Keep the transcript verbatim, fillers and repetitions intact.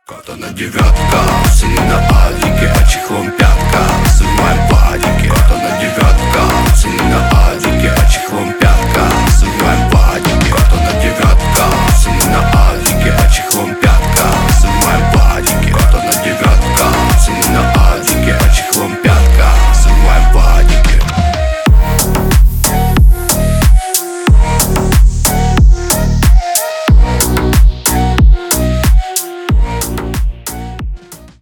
Катана девятка, сели на адике, а чехлом пятка, снимаем падики. Катана девятка, сели на